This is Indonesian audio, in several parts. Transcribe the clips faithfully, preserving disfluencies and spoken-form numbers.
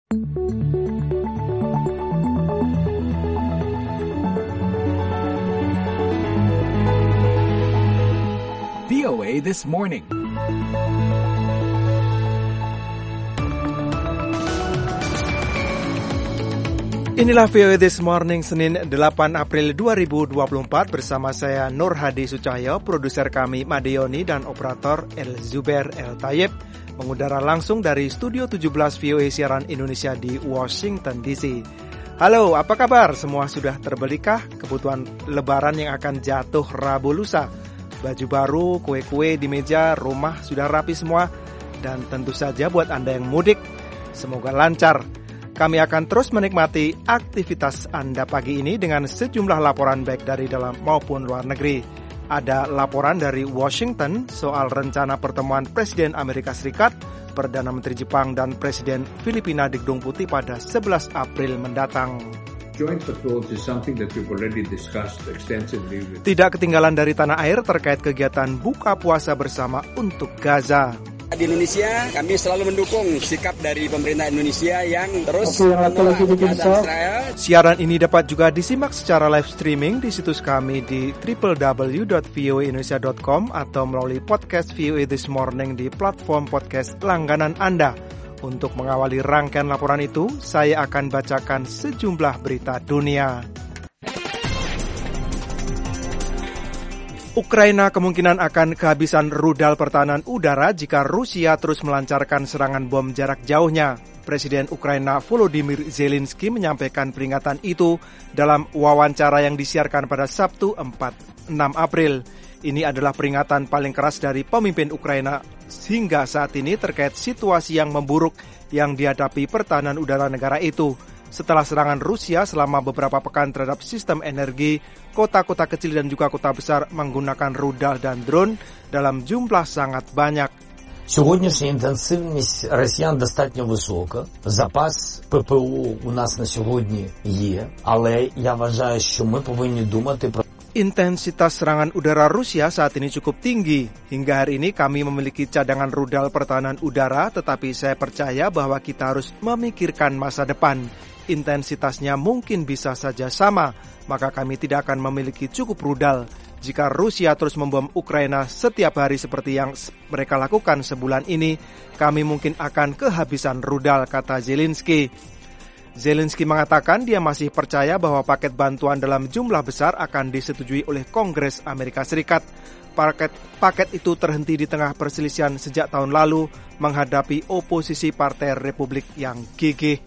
V O A This Morning. Inilah V O A This Morning, Senin delapan April dua ribu dua puluh empat bersama saya Nur Hadi Sucahyo, produser kami Madeoni dan operator El Zuber El Tayyib, mengudara langsung dari Studio tujuh belas V O A Siaran Indonesia di Washington D C. Halo, apa kabar? Semua sudah terbelikah? Kebutuhan lebaran yang akan jatuh Rabu lusa. Baju baru, kue-kue di meja, rumah sudah rapi semua. Dan tentu saja buat Anda yang mudik, semoga lancar. Kami akan terus menikmati aktivitas Anda pagi ini dengan sejumlah laporan baik dari dalam maupun luar negeri. Ada laporan dari Washington soal rencana pertemuan Presiden Amerika Serikat, Perdana Menteri Jepang, dan Presiden Filipina di Gedung Putih pada sebelas April mendatang. Joint patrols is something that we've already discussed extensively with... Tidak ketinggalan dari tanah air terkait kegiatan buka puasa bersama untuk Gaza. Di Indonesia, kami selalu mendukung sikap dari pemerintah Indonesia yang terus menolak keadaan Israel. Siaran ini dapat juga disimak secara live streaming di situs kami di w w w dot v o a indonesia dot com atau melalui podcast V O A This Morning di platform podcast langganan Anda. Untuk mengawali rangkaian laporan itu, saya akan bacakan sejumlah berita dunia. Ukraina kemungkinan akan kehabisan rudal pertahanan udara jika Rusia terus melancarkan serangan bom jarak jauhnya. Presiden Ukraina Volodymyr Zelensky menyampaikan peringatan itu dalam wawancara yang disiarkan pada Sabtu enam April. Ini adalah peringatan paling keras dari pemimpin Ukraina hingga saat ini terkait situasi yang memburuk yang dihadapi pertahanan udara negara itu. Setelah serangan Rusia selama beberapa pekan terhadap sistem energi, kota-kota kecil dan juga kota besar menggunakan rudal dan drone dalam jumlah sangat banyak. Сьогоднішня інтенсивність росіян достатньо висока. Запас ППО у нас на сьогодні є, але я вважаю, що ми повинні думати про Intensitas serangan udara Rusia saat ini cukup tinggi. Hingga hari ini kami memiliki cadangan rudal pertahanan udara, tetapi saya percaya bahwa kita harus memikirkan masa depan. Intensitasnya mungkin bisa saja sama, maka kami tidak akan memiliki cukup rudal. Jika Rusia terus membom Ukraina setiap hari seperti yang mereka lakukan sebulan ini, kami mungkin akan kehabisan rudal, kata Zelensky. Zelensky mengatakan dia masih percaya bahwa paket bantuan dalam jumlah besar akan disetujui oleh Kongres Amerika Serikat. Paket, paket itu terhenti di tengah perselisihan sejak tahun lalu menghadapi oposisi Partai Republik yang gigih.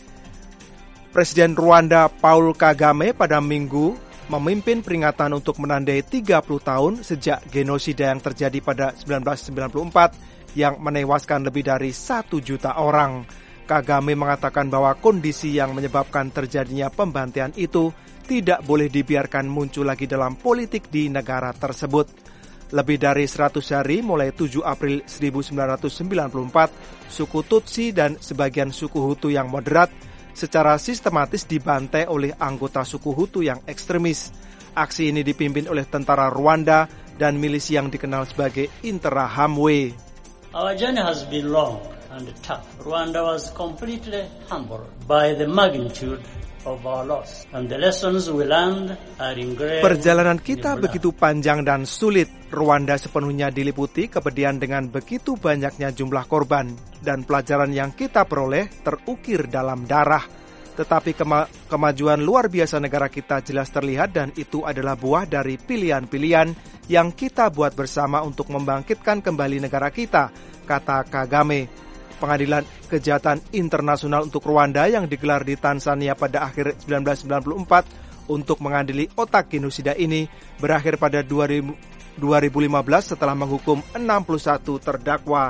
Presiden Rwanda Paul Kagame pada Minggu memimpin peringatan untuk menandai tiga puluh tahun sejak genosida yang terjadi pada seribu sembilan ratus sembilan puluh empat yang menewaskan lebih dari satu juta orang. Kagame mengatakan bahwa kondisi yang menyebabkan terjadinya pembantaian itu tidak boleh dibiarkan muncul lagi dalam politik di negara tersebut. Lebih dari seratus hari mulai tujuh April seribu sembilan ratus sembilan puluh empat, suku Tutsi dan sebagian suku Hutu yang moderat secara sistematis dibantai oleh anggota suku Hutu yang ekstremis. Aksi ini dipimpin oleh tentara Rwanda dan milisi yang dikenal sebagai Interahamwe. Our journey has been long and tough. Rwanda was completely humbled by the magnitude of our loss and the lessons we learned are engraved. Perjalanan kita begitu panjang dan sulit. Rwanda sepenuhnya diliputi kepedihan dengan begitu banyaknya jumlah korban dan pelajaran yang kita peroleh terukir dalam darah. Tetapi kema- kemajuan luar biasa negara kita jelas terlihat dan itu adalah buah dari pilihan-pilihan yang kita buat bersama untuk membangkitkan kembali negara kita, kata Kagame. Pengadilan Kejahatan Internasional untuk Rwanda yang digelar di Tanzania pada akhir seribu sembilan ratus sembilan puluh empat untuk mengadili otak genosida ini berakhir pada dua ribu lima belas setelah menghukum enam puluh satu terdakwa.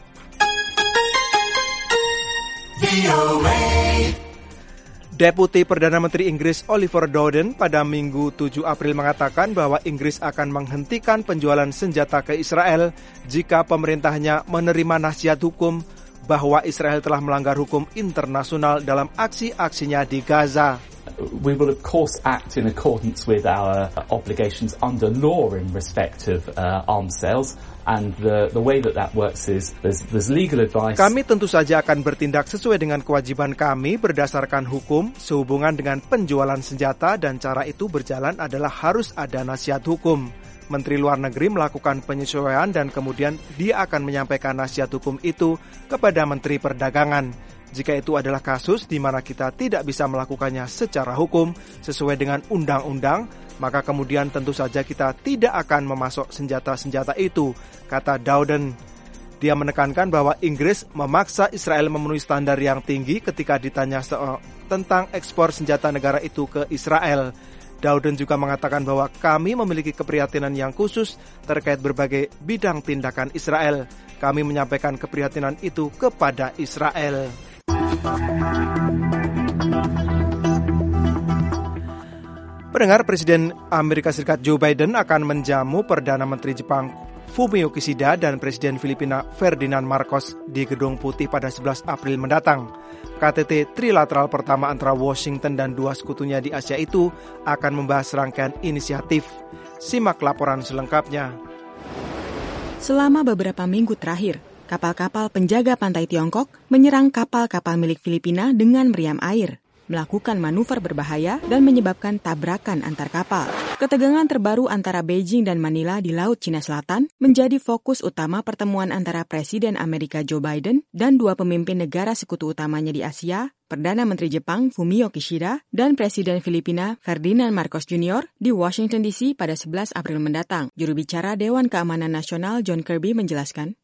Deputi Perdana Menteri Inggris Oliver Dowden pada Minggu tujuh April mengatakan bahwa Inggris akan menghentikan penjualan senjata ke Israel jika pemerintahnya menerima nasihat hukum bahwa Israel telah melanggar hukum internasional dalam aksi-aksinya di Gaza. We will of course act in accordance with our obligations under law in respect of uh, arms sales. And the, the way that that works is there's, there's legal advice. Kami tentu saja akan bertindak sesuai dengan kewajiban kami berdasarkan hukum sehubungan dengan penjualan senjata, dan cara itu berjalan adalah harus ada nasihat hukum. Menteri Luar Negeri melakukan penyesuaian dan kemudian dia akan menyampaikan nasihat hukum itu kepada Menteri Perdagangan. Jika itu adalah kasus di mana kita tidak bisa melakukannya secara hukum sesuai dengan undang-undang, maka kemudian tentu saja kita tidak akan memasok senjata-senjata itu, kata Dowden. Dia menekankan bahwa Inggris memaksa Israel memenuhi standar yang tinggi ketika ditanya soal tentang ekspor senjata negara itu ke Israel. Dowden juga mengatakan bahwa kami memiliki keprihatinan yang khusus terkait berbagai bidang tindakan Israel. Kami menyampaikan keprihatinan itu kepada Israel. Pendengar, Presiden Amerika Serikat Joe Biden akan menjamu Perdana Menteri Jepang Fumio Kishida dan Presiden Filipina Ferdinand Marcos di Gedung Putih pada sebelas April mendatang. K T T trilateral pertama antara Washington dan dua sekutunya di Asia itu akan membahas rangkaian inisiatif. Simak laporan selengkapnya. Selama beberapa minggu terakhir, kapal-kapal penjaga pantai Tiongkok menyerang kapal-kapal milik Filipina dengan meriam air, melakukan manuver berbahaya dan menyebabkan tabrakan antar kapal. Ketegangan terbaru antara Beijing dan Manila di Laut Cina Selatan menjadi fokus utama pertemuan antara Presiden Amerika Joe Biden dan dua pemimpin negara sekutu utamanya di Asia, Perdana Menteri Jepang Fumio Kishida dan Presiden Filipina Ferdinand Marcos Junior di Washington D C pada sebelas April mendatang. Juru bicara Dewan Keamanan Nasional John Kirby menjelaskan,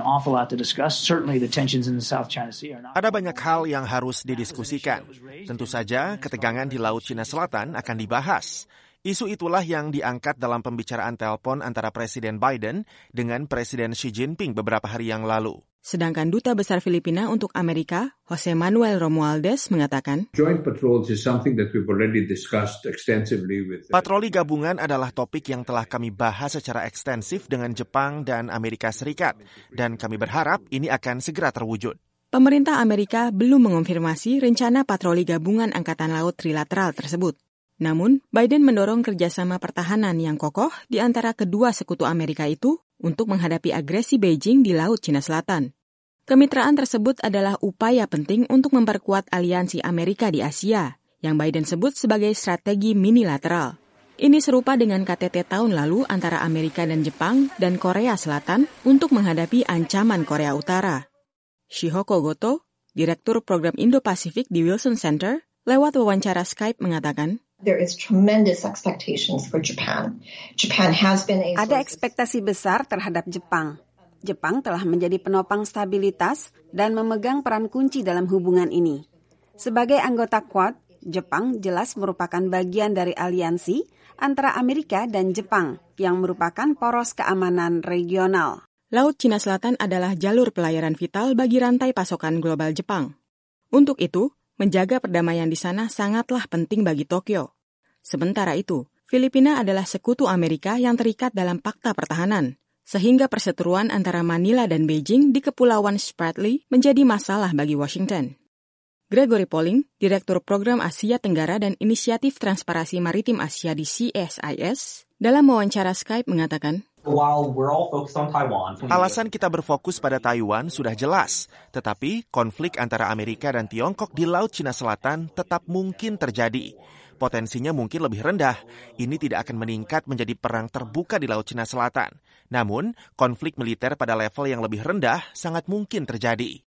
ada banyak hal yang harus didiskusikan. Tentu saja, ketegangan di Laut Cina Selatan akan dibahas. Isu itulah yang diangkat dalam pembicaraan telepon antara Presiden Biden dengan Presiden Xi Jinping beberapa hari yang lalu. Sedangkan Duta Besar Filipina untuk Amerika, Jose Manuel Romualdez, mengatakan, Joint patrols is something that we've already discussed extensively with... Patroli gabungan adalah topik yang telah kami bahas secara ekstensif dengan Jepang dan Amerika Serikat, dan kami berharap ini akan segera terwujud. Pemerintah Amerika belum mengonfirmasi rencana patroli gabungan Angkatan Laut trilateral tersebut. Namun, Biden mendorong kerjasama pertahanan yang kokoh di antara kedua sekutu Amerika itu untuk menghadapi agresi Beijing di Laut Cina Selatan. Kemitraan tersebut adalah upaya penting untuk memperkuat aliansi Amerika di Asia, yang Biden sebut sebagai strategi minilateral. Ini serupa dengan K T T tahun lalu antara Amerika dan Jepang dan Korea Selatan untuk menghadapi ancaman Korea Utara. Shihoko Goto, Direktur Program Indo-Pasifik di Wilson Center, lewat wawancara Skype mengatakan, There is tremendous expectations for Japan. Japan has been a... Ada ekspektasi besar terhadap Jepang. Jepang telah menjadi penopang stabilitas dan memegang peran kunci dalam hubungan ini. Sebagai anggota Quad, Jepang jelas merupakan bagian dari aliansi antara Amerika dan Jepang yang merupakan poros keamanan regional. Laut Cina Selatan adalah jalur pelayaran vital bagi rantai pasokan global Jepang. Untuk itu, menjaga perdamaian di sana sangatlah penting bagi Tokyo. Sementara itu, Filipina adalah sekutu Amerika yang terikat dalam fakta pertahanan, sehingga perseteruan antara Manila dan Beijing di Kepulauan Spratly menjadi masalah bagi Washington. Gregory Poling, Direktur Program Asia Tenggara dan Inisiatif Transparansi Maritim Asia di C S I S, dalam wawancara Skype mengatakan, alasan kita berfokus pada Taiwan sudah jelas, tetapi konflik antara Amerika dan Tiongkok di Laut Cina Selatan tetap mungkin terjadi. Potensinya mungkin lebih rendah. Ini tidak akan meningkat menjadi perang terbuka di Laut Cina Selatan. Namun, konflik militer pada level yang lebih rendah sangat mungkin terjadi.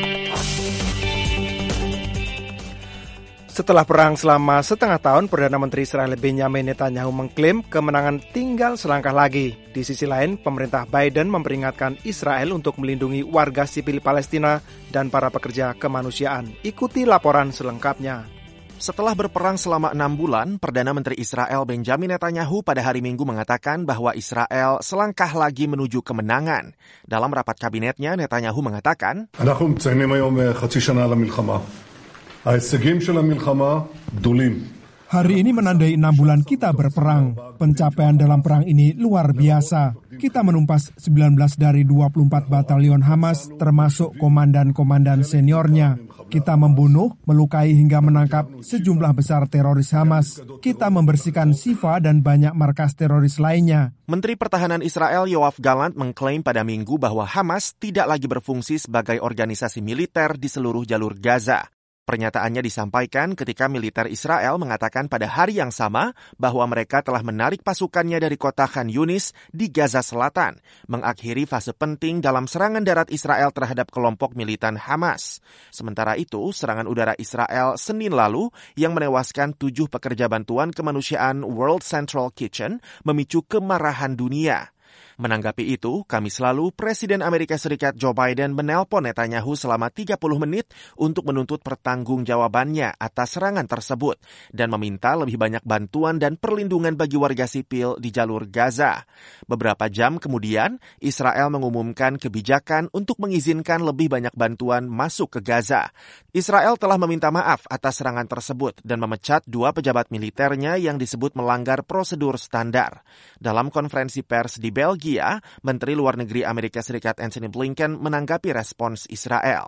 Setelah perang selama setengah tahun, Perdana Menteri Israel Benjamin Netanyahu mengklaim kemenangan tinggal selangkah lagi. Di sisi lain, pemerintah Biden memperingatkan Israel untuk melindungi warga sipil Palestina dan para pekerja kemanusiaan. Ikuti laporan selengkapnya. Setelah berperang selama enam bulan, Perdana Menteri Israel Benjamin Netanyahu pada hari Minggu mengatakan bahwa Israel selangkah lagi menuju kemenangan. Dalam rapat kabinetnya, Netanyahu mengatakan, ההישגים של המלחמה גדולים. Hari ini menandai enam bulan kita berperang. Pencapaian dalam perang ini luar biasa. Kita menumpas sembilan belas dari dua puluh empat batalion Hamas, termasuk komandan-komandan seniornya. Kita membunuh, melukai hingga menangkap sejumlah besar teroris Hamas. Kita membersihkan Shifa dan banyak markas teroris lainnya. Menteri Pertahanan Israel Yoav Gallant mengklaim pada Minggu bahwa Hamas tidak lagi berfungsi sebagai organisasi militer di seluruh jalur Gaza. Pernyataannya disampaikan ketika militer Israel mengatakan pada hari yang sama bahwa mereka telah menarik pasukannya dari kota Khan Yunis di Gaza Selatan, mengakhiri fase penting dalam serangan darat Israel terhadap kelompok militan Hamas. Sementara itu, serangan udara Israel Senin lalu yang menewaskan tujuh pekerja bantuan kemanusiaan World Central Kitchen memicu kemarahan dunia. Menanggapi itu, Kamis lalu Presiden Amerika Serikat Joe Biden menelpon Netanyahu selama tiga puluh menit untuk menuntut pertanggungjawabannya atas serangan tersebut dan meminta lebih banyak bantuan dan perlindungan bagi warga sipil di jalur Gaza. Beberapa jam kemudian, Israel mengumumkan kebijakan untuk mengizinkan lebih banyak bantuan masuk ke Gaza. Israel telah meminta maaf atas serangan tersebut dan memecat dua pejabat militernya yang disebut melanggar prosedur standar. Dalam konferensi pers di Belgia, Menteri Luar Negeri Amerika Serikat Antony Blinken menanggapi respons Israel.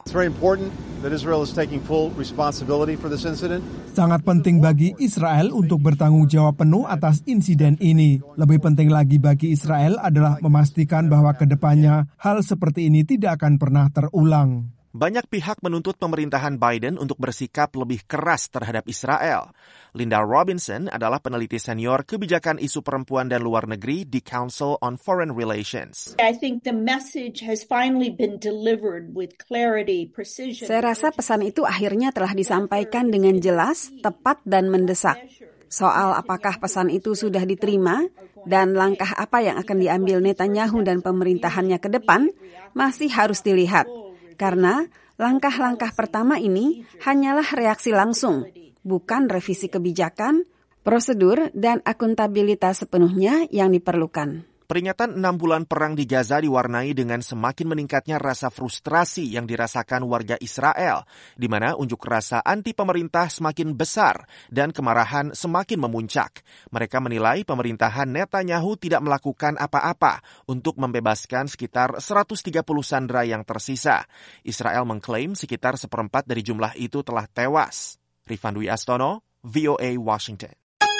Sangat penting bagi Israel untuk bertanggung jawab penuh atas insiden ini. Lebih penting lagi bagi Israel adalah memastikan bahwa ke depannya hal seperti ini tidak akan pernah terulang. Banyak pihak menuntut pemerintahan Biden untuk bersikap lebih keras terhadap Israel. Linda Robinson adalah peneliti senior kebijakan isu perempuan dan luar negeri di Council on Foreign Relations. I think the message has finally been delivered with clarity, precision. Saya rasa pesan itu akhirnya telah disampaikan dengan jelas, tepat dan mendesak. Soal apakah pesan itu sudah diterima dan langkah apa yang akan diambil Netanyahu dan pemerintahannya ke depan masih harus dilihat. Karena langkah-langkah pertama ini hanyalah reaksi langsung, bukan revisi kebijakan, prosedur, dan akuntabilitas sepenuhnya yang diperlukan. Peringatan enam bulan perang di Gaza diwarnai dengan semakin meningkatnya rasa frustrasi yang dirasakan warga Israel, di mana unjuk rasa anti pemerintah semakin besar dan kemarahan semakin memuncak. Mereka menilai pemerintahan Netanyahu tidak melakukan apa-apa untuk membebaskan sekitar seratus tiga puluh sandera yang tersisa. Israel mengklaim sekitar seperempat dari jumlah itu telah tewas. Rifan Dwi Astono, V O A Washington.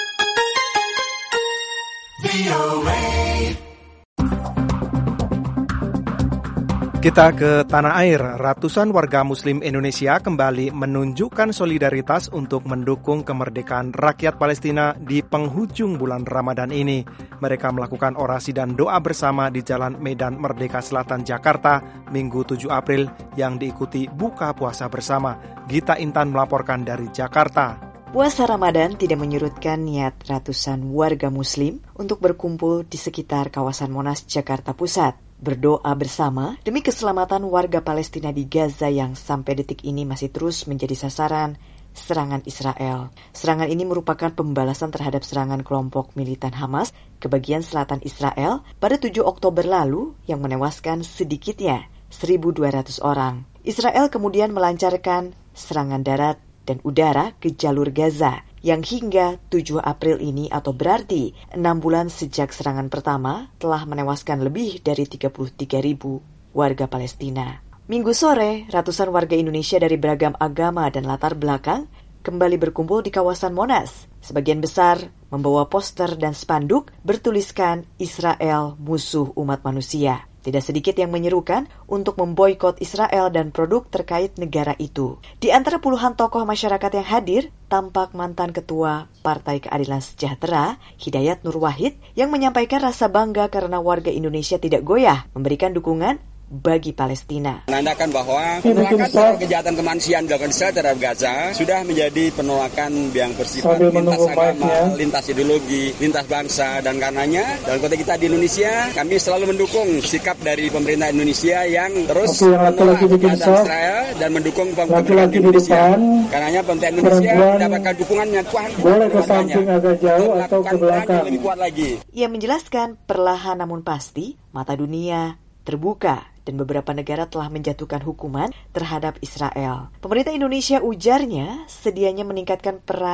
Kita ke tanah air. Ratusan warga Muslim Indonesia kembali menunjukkan solidaritas untuk mendukung kemerdekaan rakyat Palestina di penghujung bulan Ramadan ini. Mereka melakukan orasi dan doa bersama di Jalan Medan Merdeka Selatan, Jakarta, Minggu tujuh April yang diikuti buka puasa bersama. Gita Intan melaporkan dari Jakarta. Puasa Ramadan tidak menyurutkan niat ratusan warga Muslim untuk berkumpul di sekitar kawasan Monas, Jakarta Pusat. Berdoa bersama demi keselamatan warga Palestina di Gaza yang sampai detik ini masih terus menjadi sasaran serangan Israel. Serangan ini merupakan pembalasan terhadap serangan kelompok militan Hamas ke bagian selatan Israel pada tujuh Oktober lalu yang menewaskan sedikitnya seribu dua ratus orang. Israel kemudian melancarkan serangan darat dan udara ke jalur Gaza yang hingga tujuh April ini atau berarti enam bulan sejak serangan pertama telah menewaskan lebih dari tiga puluh tiga ribu warga Palestina. Minggu sore, ratusan warga Indonesia dari beragam agama dan latar belakang kembali berkumpul di kawasan Monas. Sebagian besar membawa poster dan spanduk bertuliskan Israel musuh umat manusia. Tidak sedikit yang menyerukan untuk memboikot Israel dan produk terkait negara itu. Di antara puluhan tokoh masyarakat yang hadir, tampak mantan Ketua Partai Keadilan Sejahtera, Hidayat Nur Wahid, yang menyampaikan rasa bangga karena warga Indonesia tidak goyah memberikan dukungan bagi Palestina. Menandakan bahwa penolakan kejahatan kemanusiaan dilakukan Israel terhadap Gaza sudah menjadi penolakan yang bersifat lintas agama, lintas ideologi, lintas bangsa, dan karenanya dalam konteks kita di Indonesia, kami selalu mendukung sikap dari pemerintah Indonesia yang terus menolak kejahatan Israel dan mendukung pemerintah Indonesia. Karenanya pemerintah Indonesia mendapatkan dukungan yang kuat boleh ke samping agak jauh atau ke belakang. Lebih kuat lagi. Ia menjelaskan perlahan namun pasti mata dunia terbuka dan beberapa negara telah menjatuhkan hukuman terhadap Israel. Pemerintah Indonesia ujarnya sedianya meningkatkan peran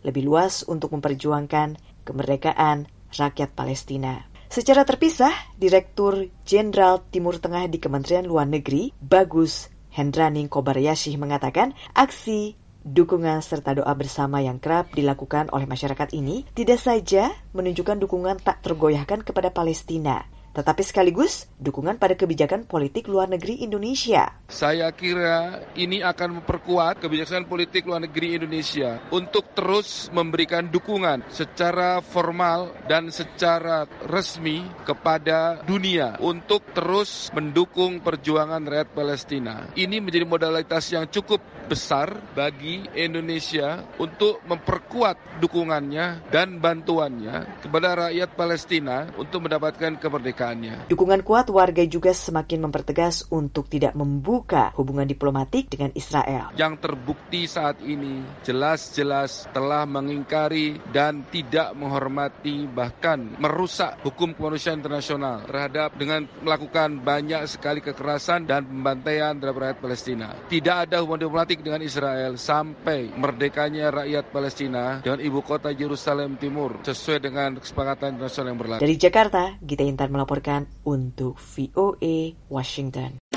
lebih luas untuk memperjuangkan kemerdekaan rakyat Palestina. Secara terpisah, Direktur Jenderal Timur Tengah di Kementerian Luar Negeri, Bagus Hendraning Kobayashi mengatakan aksi dukungan serta doa bersama yang kerap dilakukan oleh masyarakat ini tidak saja menunjukkan dukungan tak tergoyahkan kepada Palestina, tetapi sekaligus dukungan pada kebijakan politik luar negeri Indonesia. Saya kira ini akan memperkuat kebijakan politik luar negeri Indonesia untuk terus memberikan dukungan secara formal dan secara resmi kepada dunia untuk terus mendukung perjuangan rakyat Palestina. Ini menjadi modalitas yang cukup besar bagi Indonesia untuk memperkuat dukungannya dan bantuannya kepada rakyat Palestina untuk mendapatkan kemerdekaan. Dukungan kuat warga juga semakin mempertegas untuk tidak membuka hubungan diplomatik dengan Israel. Yang terbukti saat ini jelas-jelas telah mengingkari dan tidak menghormati bahkan merusak hukum kemanusiaan internasional terhadap dengan melakukan banyak sekali kekerasan dan pembantaian terhadap rakyat Palestina. Tidak ada hubungan diplomatik dengan Israel sampai merdekanya rakyat Palestina dengan ibu kota Yerusalem Timur sesuai dengan kesepakatan internasional yang berlaku. Dari Jakarta, Gita Intan melaporkan untuk V O A Washington.